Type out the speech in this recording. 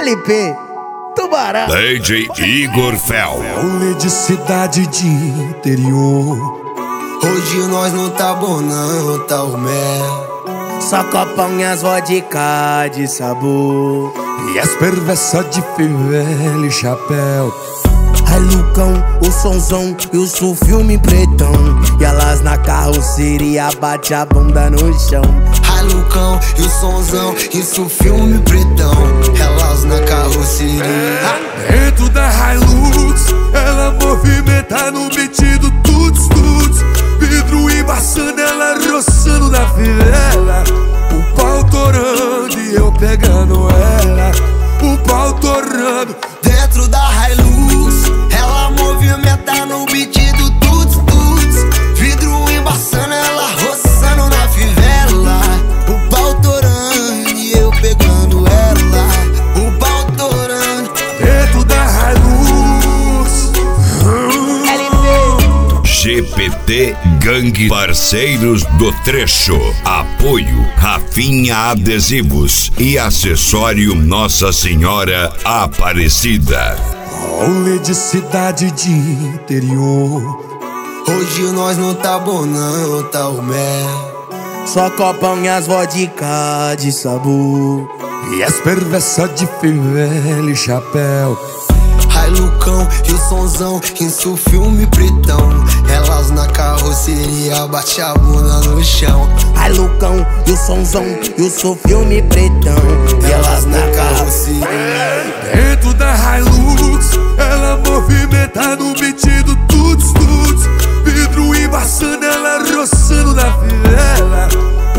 LP, Tubarão. DJ Igor Fel. Rolê de cidade de interior. Hoje nós não tá bom não, tá o mel. Só copão e as vodka de sabor. E as perversas de fivela e chapéu. Ai Lucão, o sonzão e o filme pretão. E elas na carroceria bate a bunda no chão. Ai Lucão e o sonzão, isso filme pretão. Elas na carroceria. Dentro da Hilux, ela movimenta no beat do tuts tuts. Vidro embaçando, ela roçando na fivela. O pau torando e eu pegando ela. O pau torando. Dentro da Hilux, ela movimenta no beat do tuts tuts. Vidro embaçando, ela roçando na fivela. O pau torando e eu pegando ela. O pau torando. Dentro da Hilux. GPT Gangue Parceiros do Trecho. Apoio Rafinha Adesivos e Acessório Nossa Senhora Aparecida. Rolê de cidade de interior. Hoje nós não tá bom não, tá o mel. Só copão e as vodka de sabor. E as perversas de fivela e chapéu. Ai Lucão e o sonzão, isso filme pretão. Elas na carroceria bate a bunda no chão. Ai Lucão e o sonzão e o filme pretão. E elas na carroceria. Dentro da Hilux, ela movimenta no beat do tuts tuts. Vidro embaçando, ela roçando na fivela.